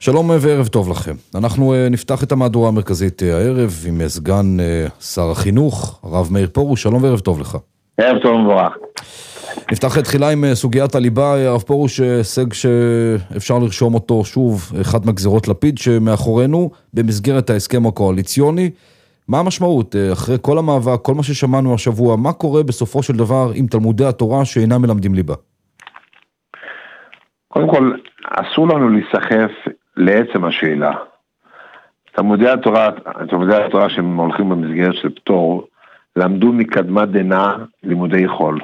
שלום וערב טוב לכם. אנחנו נפתח את המהדורה המרכזית הערב עם סגן שר החינוך, הרב מאיר פרוש. שלום וערב טוב לך. ערב טוב ומבורך. נפתח תחילה עם סוגיית הליבה. הרב פרוש, הישג שאפשר לרשום אותו שוב, אחד מהגזירות לפיד שמאחורינו במסגרת ההסכם הקואליציוני. מה המשמעות? אחרי כל המאבק, כל מה ששמענו השבוע, מה קורה בסופו של דבר עם תלמודי התורה שאינם מלמדים ליבה? קודם כל, אסור לנו להיסחף לעצם השאלה. תלמודי התורה שהם הולכים במסגרת של פטור, למדו מקדמת דנא לימודי חול.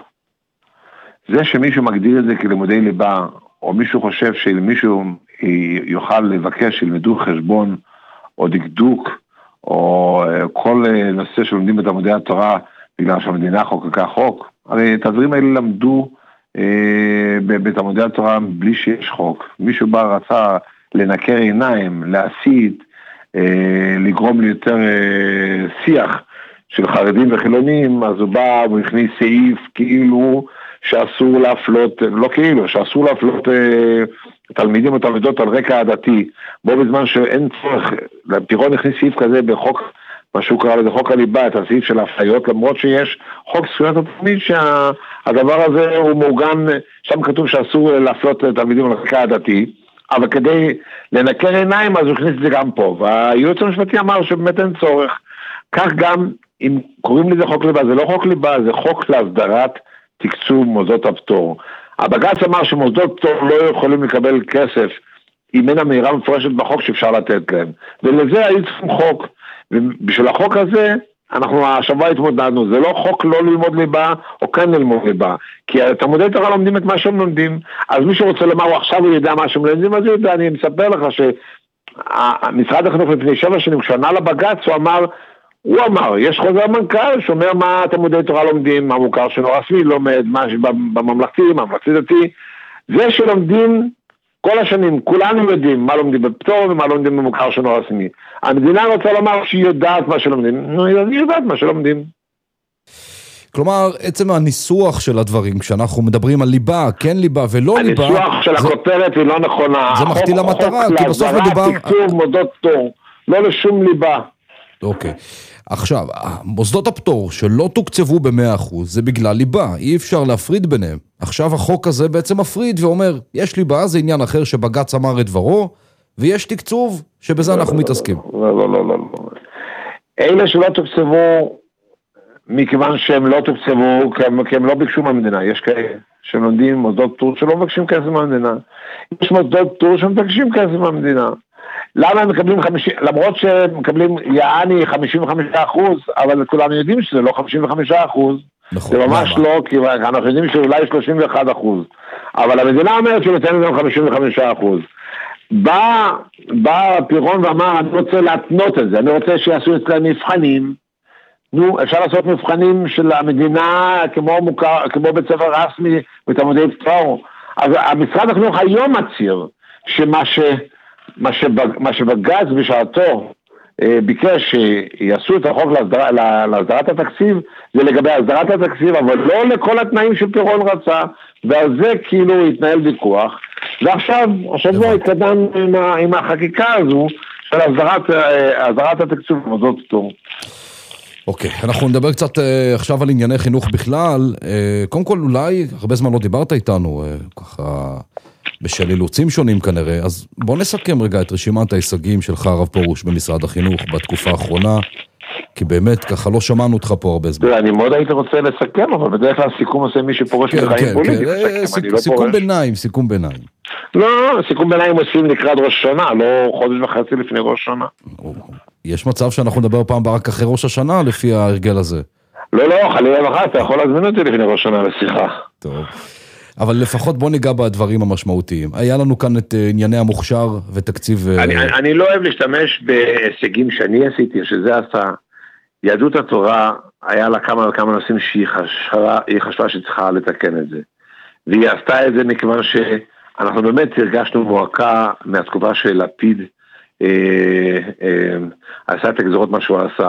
זה שמישהו מגדיר את זה כלימודי ליבה, או מישהו חושב שמישהו יוכל לבקש שילמדו חשבון, או דקדוק, או כל נושא שלומדים בתלמודי התורה, בגלל שהמדינה חוקקה חוק, הרי את הדברים האלה למדו בתלמודי התורה בלי שיש חוק. מישהו בא רצה לנקר עיניים, להסית, לגרום ליותר שיח של חרדים וחילונים, אז הוא בא והכניס סעיף כאילו שאסור להפלות, לא כאילו, שאסור להפלות תלמידים או תלמידות על רקע עדתי, בו בזמן שאין צורך, פירון הכניס סעיף כזה בחוק, מה שהוא קרא לזה חוק הליבה, את הסעיף של ההפליות, למרות שיש חוק זכויות התלמיד שהדבר הזה הוא מעוגן, שם כתוב שאסור להפלות תלמידים על רקע עדתי, אבל כדי לנקר עיניים אז הוא הכניס את זה גם פה, והייעוץ המשפטי אמר שבאמת אין צורך. כך גם אם קוראים לזה חוק ליבה, זה לא חוק ליבה, זה חוק להסדרת תקצוב מוסדות הפטור. הבג"ץ אמר שמוסדות פטור לא יכולים לקבל כסף אם אין אמירה מפורשת בחוק שאפשר לתת להם, ולזה היו צריכים חוק, ובשביל החוק הזה אנחנו השבוע התמודדנו. זה לא חוק לא ללמוד ליבה או כן ללמוד ליבה, כי תלמודי תורה לומדים את מה שהם לומדים, אז מי שרוצה לומר הוא עכשיו הוא יודע מה שהם לומדים, אז הוא יודע. אני מספר לך שמשרד החינוך לפני 7 שנים כשענה לבג"ץ הוא אמר, יש חוזר מנכ"ל שאומר מה תלמודי תורה לומדים, מה מוכר שאינו רשמי לומד, מה בממלכתי, ממלכתי דתי. זה שלומדים כל השנים, כולנו יודעים מה לומדים בפטור ומה לומדים במוכר שאינו רשמי. המדינה רוצה לומר שהיא יודעת מה שלומדים, היא יודעת מה שלומדים. כלומר, עצם הניסוח של הדברים, כשאנחנו מדברים על ליבה, כן ליבה ולא ליבה, הניסוח של הכותרת היא לא נכונה. זה מחטיא למטרה, כי בסוף מדובר תקצוב מוסדות פטור, לא לשום ליבה. אוקיי. עכשיו, מוסדות הפטור שלא תוקצבו ב100%, זה בגלל ליבה, אי אפשר להפריד ביניהם. עכשיו החוק הזה בעצם מפריד ואומר, יש ליבה, זה עניין אחר שבג"ץ אמר את דברו, ויש תקצוב שבזה אנחנו מתעסקים. לא. אלה שלא תוקצבו, מכיוון שהם לא תוקצבו, כי הם לא ביקשו מהמדינה. יש כאלה שלומדים מוסדות פטור שלא מבקשים כסף מהמדינה. יש מוסדות פטור שמבקשים כסף מהמדינה. למה הם מקבלים 50, למרות שהם מקבלים יעני 55%, אבל כולנו יודעים שזה לא 55%. נכון, זה ממש למה? לא, כי אנחנו יודעים שאולי 31%. אבל המדינה אומרת שהוא נותן להם 55%. בא פירון ואמר, אני רוצה להתנות את זה, אני רוצה שיעשו אצלם מבחנים. נו, אפשר לעשות מבחנים של המדינה כמו בית ספר רשמי בתלמודי פטור. אז המשרד החינוך היום מצהיר מה שבג"ץ בשעתו ביקש שיעשו את החוק להסדרת התקציב, זה לגבי הסדרת התקציב, אבל לא לכל התנאים שפירון רצה, ועל זה כאילו התנהל ויכוח, ועכשיו התקדם עם החקיקה הזו של הסדרת התקציב במוסדות פטור. אוקיי, אנחנו נדבר קצת עכשיו על ענייני חינוך בכלל. קודם כל אולי, הרבה זמן לא דיברת איתנו, ככה בשל אילוצים שונים כנראה, אז בוא נסכם רגע את רשימת ההישגים שלך הרב פרוש במשרד החינוך בתקופה האחרונה, כי באמת ככה לא שמענו אותך פה הרבה זמן. אני מאוד הייתי רוצה לסכם, אבל בדרך כלל סיכום עושה מי שפורש בחיים פוליטיים. סיכום ביניים. לא, סיכום ביניים עושים לקראת ראש השנה, לא חודש וחצי לפני ראש השנה. יש מצב שאנחנו נדבר פעם רק אחרי ראש השנה לפי ההרגל הזה. לא, חלילה וחס, אתה יכול להזמין אותי לפני ראש השנה לשיחה. טוב. אבל לפחות בוא ניגע בדברים המשמעותיים. היה לנו כאן את ענייני המוכשר ותקציב... אני לא אוהב להשתמש בהישגים שאני עשיתי, שזה עשה. יהדות התורה היה לה כמה וכמה נושאים שהיא חשבה שצריכה לתקן את זה. והיא עשתה את זה מכיוון שאנחנו באמת הרגשנו מועקה מהתקופה של לפיד, עשה את הגזרות מה שהוא עשה.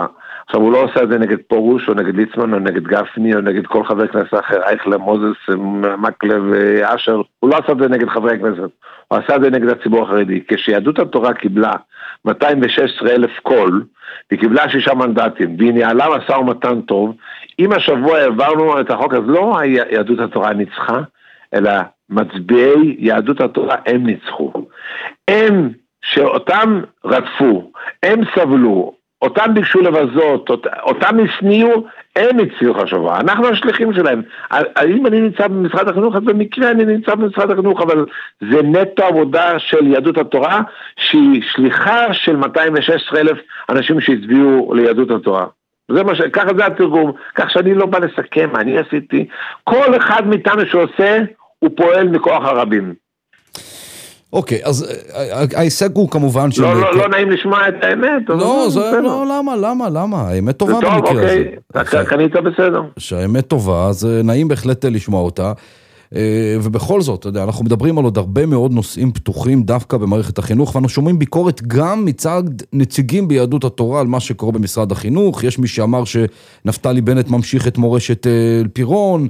עכשיו הוא לא עושה את זה נגד פורוש, או נגד ליצמן, או נגד גפני, או נגד כל חבר כנסת אחר, אייכלר, מוזס, מקלב, אשר, הוא לא עשה את זה נגד חברי הכנסת, הוא עשה את זה נגד הציבור החרדי. כשיהדות התורה קיבלה 216,000 קול, היא קיבלה 6 מנדטים, והיא ניהלה משא ומתן טוב, אם השבוע העברנו את החוק, אז לא יהדות התורה ניצחה, אלא מצביעי יהדות התורה הם ניצחו. הם שאותם רדפו, הם סבלו, אותם ביקשו לבזות, אותם הסניעו, הם הצליחו השבוע. אנחנו השליחים שלהם. אם אני נמצא במשרד החינוך, אז במקרה אני נמצא במשרד החינוך, אבל זה נטו עבודה של יהדות התורה, שהיא שליחה של 216,000 אנשים שהצביעו ליהדות התורה. ככה זה התרגום, כך שאני לא בא לסכם, אני עשיתי. כל אחד מאיתנו שעושה, הוא פועל מכוח הרבים. אוקיי, אז ההישג הוא כמובן לא נעים לשמוע את האמת. לא, למה? האמת טובה במקרה הזה. טוב, קנית בסדר. שהאמת טובה, אז נעים בהחלט לשמוע אותה. ובכל זאת, אנחנו מדברים על עוד הרבה מאוד נושאים פתוחים דווקא במערכת החינוך, ואנחנו שומעים ביקורת גם מצד נציגים ביהדות התורה על מה שקורה במשרד החינוך. יש מי שאמר שנפתלי בנט ממשיך את מורשת פירון,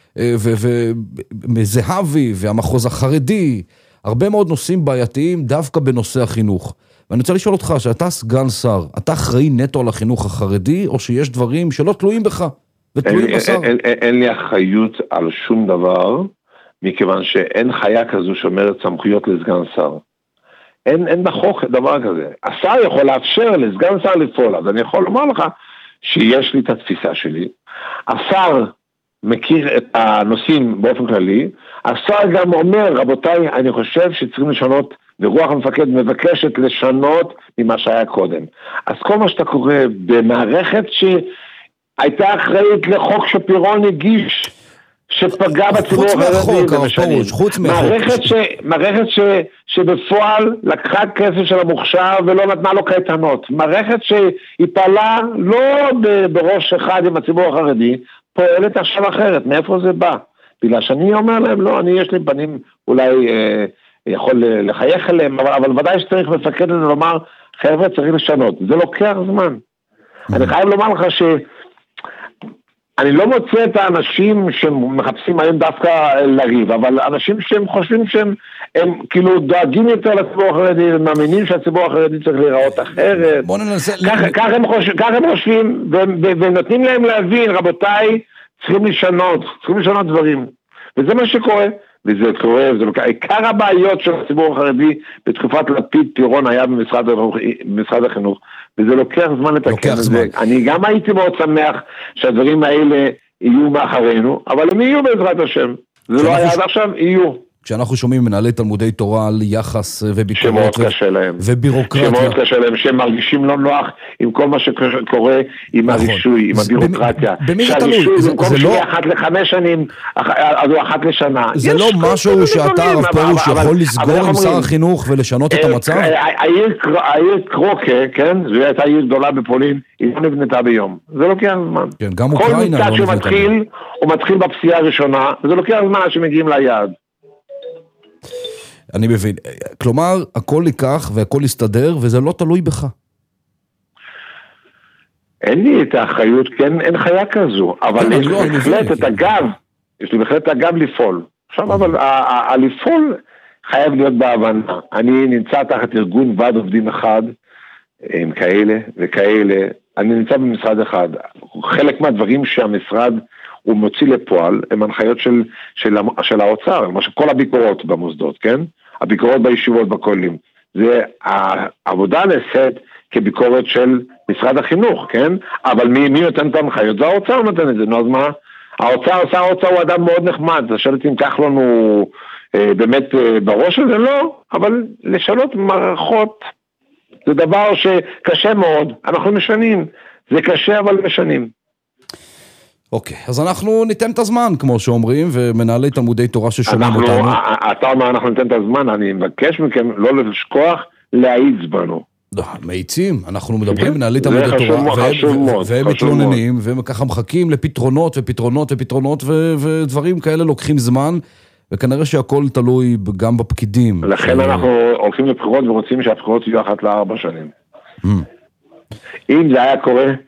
וזהבי והמחוז החרדי, הרבה מאוד נושאים בעייתיים דווקא בנושא החינוך. ואני רוצה לשאול אותך, שאתה סגן שר, אתה אחראי נטו על החינוך החרדי, או שיש דברים שלא תלויים בך ותלויים בשר? אין לי אחריות על שום דבר, מכיוון שאין חיה כזו שאומרת סמכויות לסגן שר. אין בחוק דבר כזה. השר יכול לאפשר לסגן שר לפעול, אז אני יכול לומר לך שיש לי את התפיסה שלי. השר מכיר את הנושאים באופן כללי, השר גם אומר, רבותיי, אני חושב שצריכים לשנות, ורוח המפקד מבקשת לשנות ממה שהיה קודם. אז כל מה שאתה קורא במערכת שהייתה אחראית לחוק שפירון הגיש, שפגע בציבור החרדי במשנים. מערכת שבפועל לקחה כסף של המוכשר ולא נתנה לו קייטנות. מערכת שהיא פעלה לא בראש אחד עם הציבור החרדי, פועלת עכשיו אחרת. מאיפה זה בא? בגלל שאני אומר להם, לא, יש לי בנים אולי יכול לחייך אליהם, אבל ודאי שצריך מפקד לזה לומר, חבר'ה צריך לשנות. זה לוקח זמן. אני חייב לומר לך אני לא מוצא את האנשים שמחפשים היום דווקא לריב, אבל אנשים שהם חושבים שהם כאילו דואגים יותר לציבור החרדי, מאמינים שהציבור החרדי צריך להיראות אחרת. כך הם חושבים, ונותנים להם להבין, רבותיי, צריכים לשנות דברים. וזה מה שקורה, וזה קורה, עיקר הבעיות של הציבור החרדי בתקופת לפיד פירון היה במשרד החינוך, וזה לוקח זמן לתקן את זה. אני גם הייתי מאוד שמח שהדברים האלה יהיו מאחרינו, אבל הם יהיו בעזרת השם. זה לא היה עד עכשיו, יהיו. כשאנחנו שומעים מנהלי תלמודי תורה על יחס וביקורת ובירוקרטיה. שמאוד קשה להם, שהם מרגישים לא נוח עם כל מה שקורה עם הרישוי, עם הבירוקרטיה. במי זה תלוי? במקום שיהיה 1 ל5 שנים, אז הוא 1 לשנה. זה לא משהו שאתה הרב פרוש יכול לסגור עם שר החינוך ולשנות את המצב? העיר קרוקה, כן? זו הייתה עיר גדולה בפולין, היא לא נבנתה ביום. זה לוקח זמן. כל מצד שמתחיל, הוא מתחיל בפסיעה הראשונה, וזה לוקח זמן שמגיעים ליעד. אני מבין. כלומר, הכל ייקח והכל יסתדר, וזה לא תלוי בך. אין לי את האחריות, כן, אין חיה כזו, אבל יש לי בהחלט את הגב, יש לי בהחלט את הגב לפעול. עכשיו, אבל לפעול חייב להיות בהבנה. אני נמצא תחת ארגון ועד עובדים אחד, עם כאלה וכאלה, אני נמצא במשרד אחד. חלק מהדברים שהמשרד הוא מוציא לפועל, הם הנחיות של האוצר, למשל כל הביקורות במוסדות, כן? הביקורות בישיבות בכוללים. זה העבודה נעשית כביקורת של משרד החינוך, כן? אבל מי נותן את ההנחיות? זה האוצר נותן את זה, נו אז מה? שר האוצר הוא אדם מאוד נחמד, זה שואלת אם כך לנו באמת בראש הזה, לא, אבל לשנות מערכות זה דבר שקשה מאוד, אנחנו משנים, זה קשה אבל משנים. אוקיי, אז אנחנו ניתן את הזמן, כמו שאומרים, ומנהלי תלמודי תורה ששומעים אותנו. אתה אומר, אנחנו ניתן את הזמן, אני מבקש מכם לא לשכוח להעיז בנו. מאיצים, אנחנו מדברים מנהלי תלמודי תורה, והם מתלוננים, והם ככה מחכים לפתרונות ופתרונות ופתרונות, ודברים כאלה לוקחים זמן, וכנראה שהכל תלוי גם בפקידים. לכן אנחנו הולכים לבחירות ורוצים שהבחירות יהיו 1 ל4 שנים. אם זה היה קורה,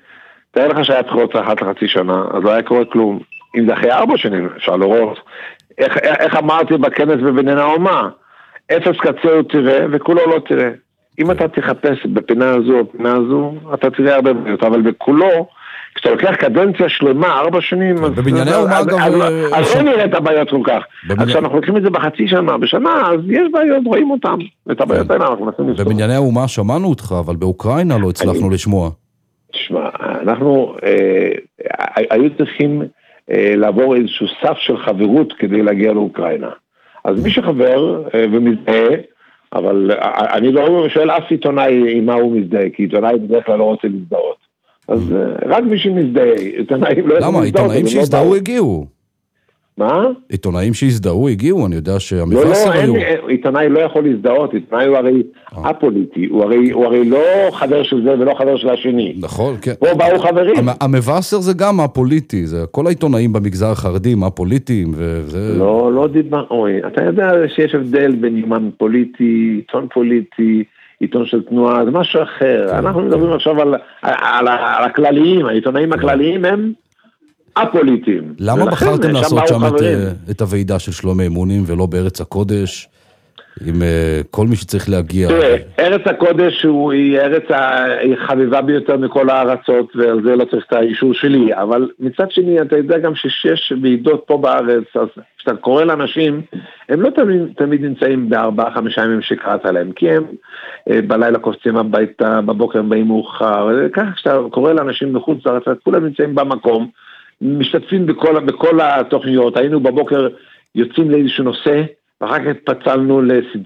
תאר לך שהיה בחירות אחת לחצי שנה, אז לא היה קורה כלום. אם זה אחרי 4 שנים, אפשר לראות. איך אמרתי בכנס בבניין האומה, 0 קצה תראה וכולו לא תראה. אם אתה תחפש בפינה הזו או פינה הזו, אתה תראה הרבה בעיות, אבל בכולו, כשאתה לוקח קדנציה שלמה, 4 שנים, בבנייני האומה אגב... אז לא נראה את הבעיות כל כך. אז כשאנחנו לוקחים את זה בחצי שנה, בשנה, אז יש בעיות, רואים אותם. את הבעיות האלה אנחנו נסים לפתור. בבנייני האומה שמענו אותך, אבל באוקראינה לא הצלחנו לשמוע. תשמע, אנחנו היו צריכים לעבור איזשהו סף של חברות כדי להגיע לאוקראינה. אז מי שחבר ומזדהה, אבל אני לא שואל אף עיתונאי עם מה הוא מזדהה, כי עיתונאי בדרך כלל לא רוצה להזדהות. אז רק מי שמזדהה, עיתונאים לא יכולים להזדהות. למה? עיתונאים שהזדהו הגיעו. מה? עיתונאים שהזדהו הגיעו, אני יודע שהמבשר היו. לא, עיתונאי לא יכול להזדהות, עיתונאי הוא הרי הפוליטי, הוא הרי לא חבר של זה ולא חבר של השני. נכון, כן. פה באו חברים. המבשר זה גם הפוליטי, זה כל העיתונאים במגזר החרדי, הפוליטיים, וזה... לא דיבר, אוי, אתה יודע שיש הבדל בין יומן פוליטי, עיתון פוליטי, עיתון של תנועה, זה משהו אחר. אנחנו מדברים עכשיו על הכלליים, העיתונאים הכלליים הם... הפוליטיים. למה בחרתם לעשות שם את הוועידה של שלומי אמונים ולא בארץ הקודש, עם כל מי שצריך להגיע? תראה, ארץ הקודש היא ארץ החביבה ביותר מכל הארצות, ועל זה לא צריך את האישור שלי, אבל מצד שני, אתה יודע גם שיש ועידות פה בארץ, אז כשאתה קורא לאנשים, הם לא תמיד נמצאים ב4-5 ימים שקראת עליהם, כי הם בלילה קופצים הביתה, בבוקר הם באים מאוחר, וכך כשאתה קורא לאנשים מחוץ לארץ, כולם נמצאים במקום, משתתפים בכל התוכניות, היינו בבוקר יוצאים לאיזשהו נושא, ואחר כך התפצלנו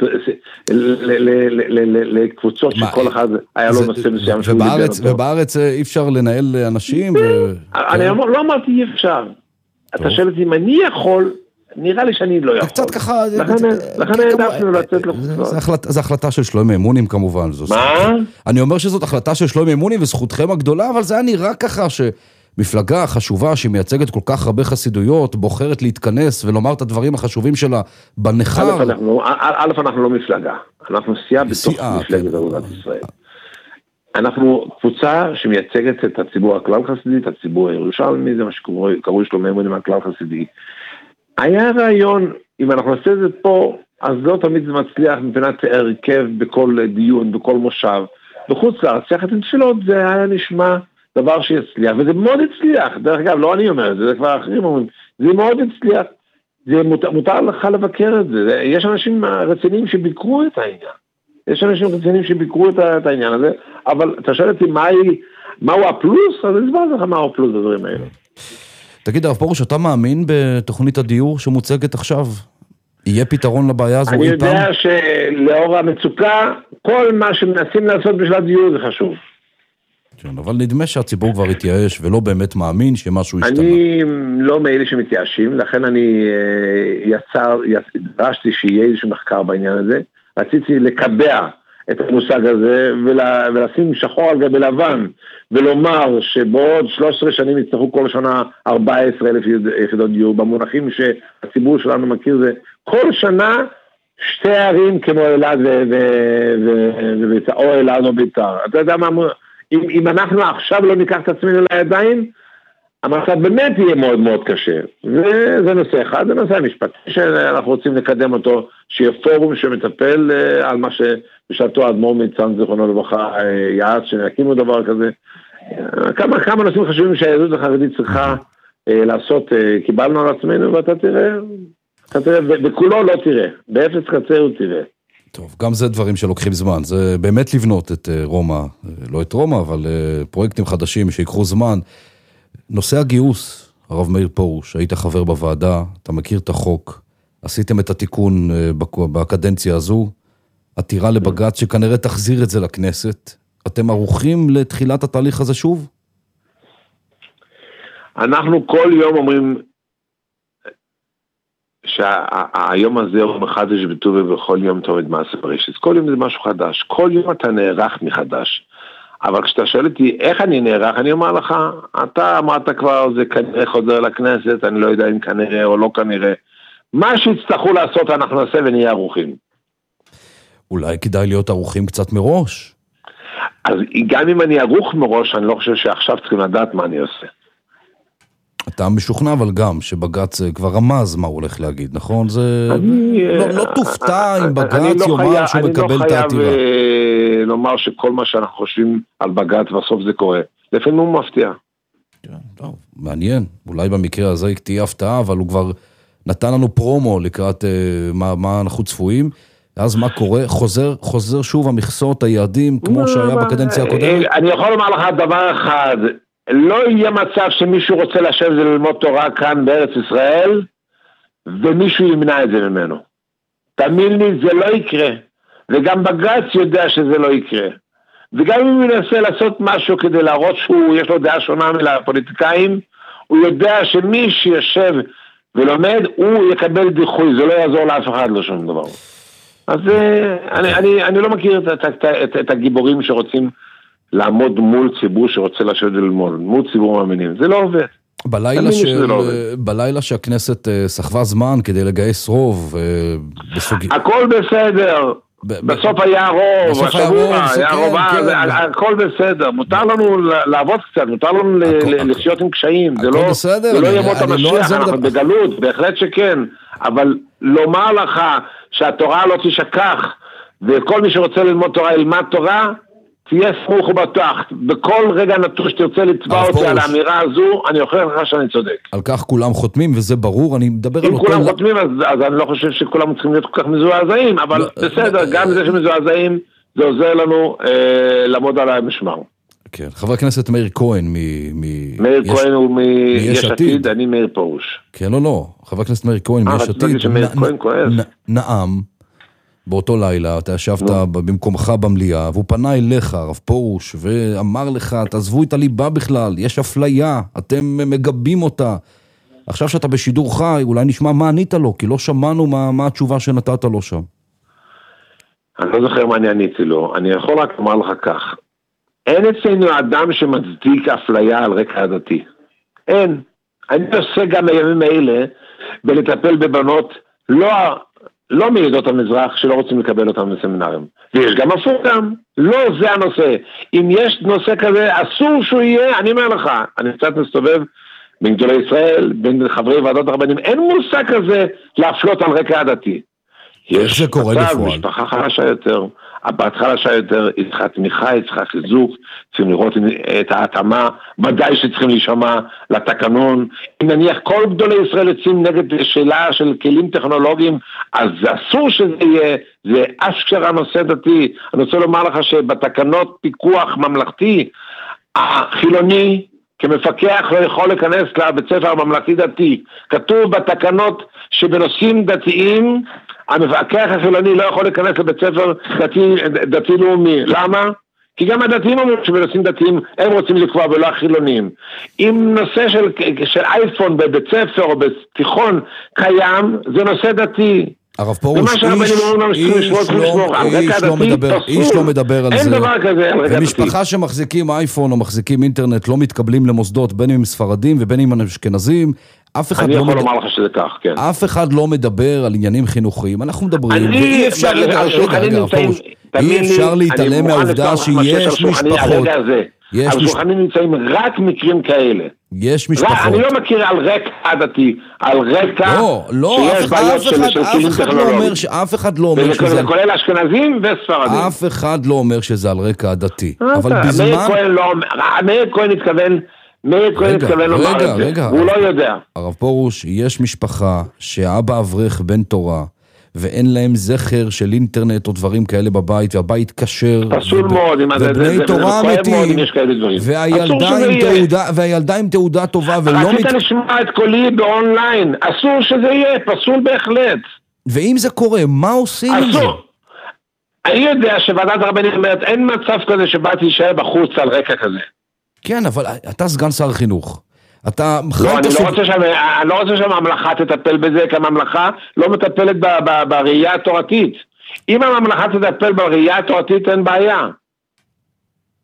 לקבוצות שכל אחד היה לו נושא מסוים. ובארץ אי אפשר לנהל אנשים? אני לא אמרתי אי אפשר. אתה שואל אותי אם אני יכול, נראה לי שאני לא יכול. קצת ככה... לכן העדפנו לצאת לקבוצות. זו החלטה של שלומי אמונים כמובן. מה? אני אומר שזאת החלטה של שלומי אמונים וזכותכם הגדולה, אבל זה היה נראה ככה מפלגה חשובה שמייצגת כל כך הרבה חסידויות, בוחרת להתכנס ולומר את הדברים החשובים שלה בנחר. א', אנחנו לא מפלגה, אנחנו סיעה בתוך מפלגת אגודת ישראל. אנחנו קבוצה שמייצגת את הציבור הכלל חסידי, את הציבור הירושלמי, זה מה שקראו שלומי אמונים הכלל חסידי. היה רעיון, אם אנחנו נעשה את זה פה, אז לא תמיד זה מצליח מבחינת הרכב בכל דיון, בכל מושב. בחוץ לארץ, יחד עם תפילות, זה היה נשמע דבר שיצליח, וזה מאוד הצליח, דרך אגב, לא אני אומר את זה, זה כבר אחרים אומרים, זה מאוד הצליח, זה מותר לך לבקר את זה, יש אנשים רציניים שביקרו את העניין, יש אנשים רציניים שביקרו את העניין הזה, אבל אתה שואל אותי מהו הפלוס, אז אני אסבר לך מהו הפלוס בדברים האלה. תגיד, הרב פרוש, אתה מאמין בתוכנית הדיור שמוצגת עכשיו? יהיה פתרון לבעיה הזו? אני יודע שלאור המצוקה, כל מה שמנסים לעשות בשביל הדיור זה חשוב. אבל נדמה שהציבור כבר התייאש ולא באמת מאמין שמשהו השתנה. אני לא מאלה שמתייאשים, לכן אני דרשתי שיהיה איזשהו מחקר בעניין הזה, רציתי לקבע את המושג הזה ולשים שחור על גבי לבן ולומר שבעוד 13 שנים יצטרכו כל שנה 14,000 יחידות דיור, במונחים שהציבור שלנו מכיר זה כל שנה 2 ערים כמו אלעד או אלעד או ביתר. אתה יודע מה... אם אנחנו עכשיו לא ניקח את עצמנו לידיים, המצב באמת יהיה מאוד מאוד קשה. וזה נושא אחד, זה נושא המשפטי שאנחנו רוצים לקדם אותו, שיהיה פורום שמטפל על מה שבשעתו האדמו"ר מצאנז זיכרונו לברכה יעץ, שנקימו דבר כזה. כמה נושאים חשובים שהיהדות החרדית צריכה לעשות, קיבלנו על עצמנו, ואתה תראה, וכולו לא תראה, באפס קצה הוא תראה. טוב, גם זה דברים שלוקחים זמן, זה באמת לבנות את רומא, לא את רומא, אבל פרויקטים חדשים שיקחו זמן. נושא הגיוס, הרב מאיר פרוש, היית חבר בוועדה, אתה מכיר את החוק, עשיתם את התיקון בקדנציה הזו, עתירה לבג"ץ שכנראה תחזיר את זה לכנסת, אתם ערוכים לתחילת התהליך הזה שוב? אנחנו כל יום אומרים, שהיום הזה יום מחדש בטובי וכל יום תוריד מעשה בראשית. כל יום זה משהו חדש. כל יום אתה נערך מחדש. אבל כשאתה שואל אותי איך אני נערך, אני אומר לך, אתה אמרת כבר, זה כנראה חוזר לכנסת, אני לא יודע אם כנראה או לא כנראה. מה שיצטרכו לעשות אנחנו נעשה ונהיה ערוכים. אולי כדאי להיות ערוכים קצת מראש. אז גם אם אני ערוך מראש, אני לא חושב שעכשיו צריכים לדעת מה אני עושה. אתה משוכנע אבל גם שבג"ץ כבר רמז מה הוא הולך להגיד, נכון? זה לא תופתע אם בג"ץ יאמר שהוא מקבל את העתירה. אני לא חייב לומר שכל מה שאנחנו חושבים על בג"ץ בסוף זה קורה. לפעמים הוא מפתיע. טוב, מעניין. אולי במקרה הזה תהיה הפתעה, אבל הוא כבר נתן לנו פרומו לקראת מה אנחנו צפויים. אז מה קורה? חוזר שוב המכסות, היעדים, כמו שהיה בקדנציה הקודמת? אני יכול לומר לך דבר אחד, לא יהיה מצב שמישהו רוצה לשבת וללמוד תורה כאן בארץ ישראל, ומישהו ימנע את זה ממנו. תאמין לי, זה לא יקרה. וגם בג"ץ יודע שזה לא יקרה. וגם אם הוא ינסה לעשות משהו כדי להראות שיש לו דעה שונה מלפוליטיקאים, הוא יודע שמי שיושב ולומד, הוא יקבל דיחוי, זה לא יעזור לאף אחד לא שום דבר. אז אני לא מכיר את הגיבורים שרוצים לעמוד מול ציבור שרוצה לשבת וללמוד, מול ציבור מאמינים, זה לא עובד. בלילה שהכנסת סחבה זמן כדי לגייס רוב הכל בסדר, בסוף היה רוב, השבוע היה רוב, הכל בסדר, מותר לנו לעבוד קצת, מותר לנו לחיות עם קשיים, זה לא ימות המשיח, אנחנו בגלות, בהחלט שכן, אבל לומר לך שהתורה לא תשכח, וכל מי שרוצה ללמוד תורה ילמד תורה, תהיה סמוך ובטוח, בכל רגע נתון שתרצה לצבע אותי על האמירה הזו, אני אוכיח לך שאני צודק. על כך כולם חותמים, וזה ברור, אני מדבר על אותו... אם כולם חותמים, אז אני לא חושב שכולם צריכים להיות כל כך מזועזעים, אבל בסדר, גם זה שמזועזעים, זה עוזר לנו לעמוד על המשמר. כן, חבר הכנסת מאיר כהן מאיר כהן הוא מיש עתיד, אני מאיר פרוש. כן, לא, חבר הכנסת מאיר כהן מיש עתיד, נעם, באותו לילה, אתה ישבת במקומך במליאה, והוא פנה אליך, הרב פרוש, ואמר לך, תעזבו את הליבה בכלל, יש אפליה, אתם מגבים אותה. עכשיו שאתה בשידור חי, אולי נשמע מה ענית לו, כי לא שמענו מה התשובה שנתת לו שם. אני לא זוכר מה אני עניתי לו, אני יכול רק לומר לך כך, אין אצלנו אדם שמצדיק אפליה על רקע עדתי. אין. אני עושה גם הימים האלה, בלטפל בבנות לא מעדות המזרח שלא רוצים לקבל אותם לסמינרים. ויש גם הפוך גם. לא זה הנושא. אם יש נושא כזה, אסור שהוא יהיה, אני אומר לך, אני קצת מסתובב בין גדולי ישראל, בין חברי ועדות הרבנים, אין מושג כזה להפלות על רקע עדתי. איך זה קורה בפועל? משפחה חלשה יותר, הבת חלשה יותר, היא צריכה תמיכה, היא צריכה חיזוק, צריכים לראות את ההתאמה, ודאי שצריכים להישמע לתקנון. אם נניח כל גדולי ישראל יוצאים נגד שאלה של כלים טכנולוגיים, אז אסור שזה יהיה, זה אשכרה נושא דתי. אני רוצה לומר לך שבתקנות פיקוח ממלכתי, החילוני כמפקח לא יכול להיכנס לבית ספר הממלכתי דתי. כתוב בתקנות שבנושאים דתיים, המפקח החילוני לא יכול להיכנס לבית ספר דתי לאומי. למה? כי גם הדתיים אומרים שבנושאים דתיים הם רוצים לקבוע ולא החילונים. אם נושא של אייפון בבית ספר או בתיכון קיים, זה נושא דתי. הרב פרוש, איש לא מדבר על זה. ומשפחה שמחזיקים אייפון או מחזיקים אינטרנט לא מתקבלים למוסדות בין אם ספרדים ובין אם אשכנזים. אני יכול לומר לך שזה כך, כן. אף אחד לא מדבר על עניינים חינוכיים, אנחנו מדברים, ואי אפשר להתעלם מהעובדה שיש משפחות. על שולחנים נמצאים רק מקרים כאלה. יש משפחות. אני לא מכיר על רקע עדתי, על רקע שיש בעיות של כלים טכנולוגיים. אף אחד לא אומר שזה... וזה כולל אשכנזים וספרדים. אף אחד לא אומר שזה על רקע עדתי. אבל בזמן... מאיר כהן התכוון... מאיר כהן התכוון לומר את זה, הוא לא יודע. הרב פרוש, יש משפחה שאבא אברך בן תורה, ואין להם זכר של אינטרנט או דברים כאלה בבית, והבית קשר, פסול מאוד, ובני תורה מתים, והילדה עם תעודה טובה, רצית לשמוע את קולי באונליין, אסור שזה יהיה, פסול בהחלט. ואם זה קורה, מה עושים עם זה? אני יודע שוועדת הרבנים אומרת, אין מצב כזה שבא תישאר בחוץ על רקע כזה. כן, אבל אתה סגן שר החינוך. לא, אני לא רוצה שהממלכה תטפל בזה, כי הממלכה לא מטפלת בראייה התורתית. אם הממלכה תטפל בראייה התורתית, אין בעיה.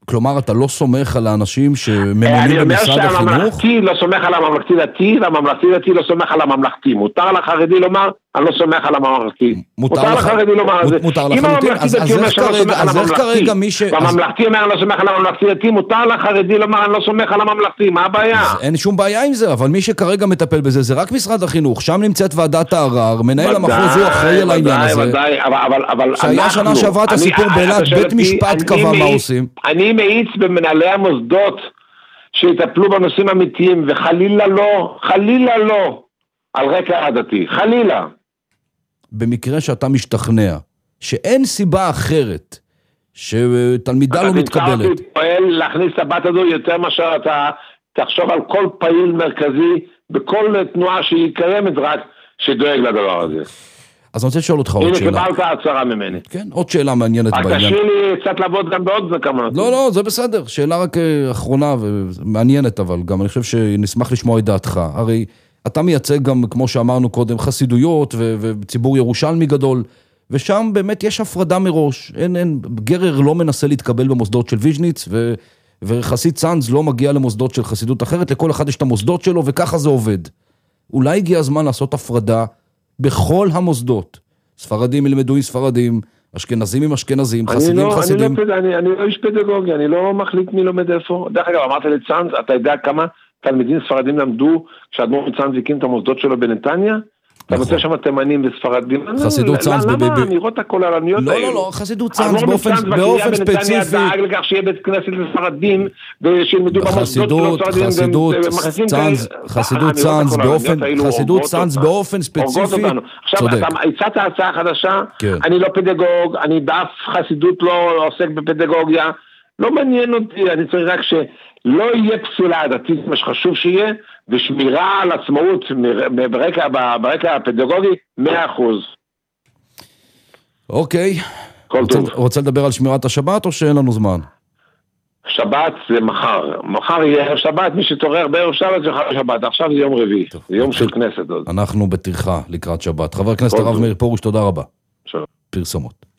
כלומר, אתה לא סומך על האנשים שממונים במשרד החינוך? אני אומר שהממלכתי לא סומך על הממלכתי דתי, והממלכתי דתי לא סומך על הממלכתי. מותר לחרדי לומר, אני לא סומך על הממלכתי. מותר לחרדי לומר את זה. מותר לחלוטין, אז איך כרגע מי ש... והממלכתי אומר, אני לא סומך על הממלכתי דתי, מותר לחרדי לומר, אני לא סומך על הממלכתי. מה הבעיה? אין שום בעיה עם זה, אבל מי שכרגע מטפל בזה, זה רק משרד החינוך. שם נמצאת ועדת הערר, מנהל המחוז הוא אחראי על העניין הזה. שהיה שנה שעברה את הסיפור באילת, בית משפט קבע מה עושים. אני מאיץ במנהלי המוסדות שיטפלו בנושאים אמיתיים, וחלילה לא, על רקע עדתי, חלילה. במקרה שאתה משתכנע, שאין סיבה אחרת, שתלמידה לא מתקבלת. אני פועל להכניס את הבת הזו יותר מאשר אתה תחשוב על כל פעיל מרכזי, בכל תנועה שהיא קיימת רק, שדואג לדבר הזה. אז אני רוצה לשאול אותך עוד שאלה. הנה קיבלת הצהרה ממני. כן, עוד שאלה מעניינת בעניין. תשאיר לי קצת לעבוד גם בעוד כמה. לא, זה בסדר. שאלה רק אחרונה ומעניינת, אבל גם אני חושב שנשמח לשמוע את דעתך. הרי אתה מייצג גם, כמו שאמרנו קודם, חסידויות וציבור ירושלמי גדול, ושם באמת יש הפרדה מראש. גרר לא מנסה להתקבל במוסדות של ויז'ניץ, וחסיד צאנז לא מגיע למוסדות של חסידות אחרת, לכל אחד יש את המוסדות שלו, וככה זה עובד. אולי הגיע הזמן לעשות הפרדה בכל המוסדות. ספרדים ילמדו עם ספרדים, אשכנזים עם אשכנזים, חסידים עם חסידים. אני לא איש פדגוגי, אני לא מחליט מי לומד איפה. דרך אגב, אמרת לצאנז, אתה יודע כמה תלמידים ספרדים למדו, כשאדמו"ר מצאנז הקים את המוסדות שלו בנתניה? אתה מוצא שם תימנים וספרדים. חסידות צאנז למה האמירות הכוללניות האלה? לא, חסידות צאנז באופן ספציפי. דאג לכך שיהיה בית כנסת לספרדים, ושילמדו במוסדות חסידות צאנז באופן ספציפי. עכשיו, אתה הצעת הצעה חדשה, אני לא פדגוג, אני באף חסידות לא עוסק בפדגוגיה, לא מעניין אותי, אני צריך רק שלא יהיה פסילה דתית, מה שחשוב שיהיה, ושמירה על עצמאות ברקע הפדגוגי 100%. אוקיי. רוצה לדבר על שמירת השבת או שאין לנו זמן? שבת זה מחר יהיה שבת, מי שתורר בערב שבת זה חג שבת, עכשיו זה יום רביעי, זה יום של כנסת עוד. אנחנו בטרחה לקראת שבת. חבר הכנסת הרב מאיר פרוש, תודה רבה. פרסומות.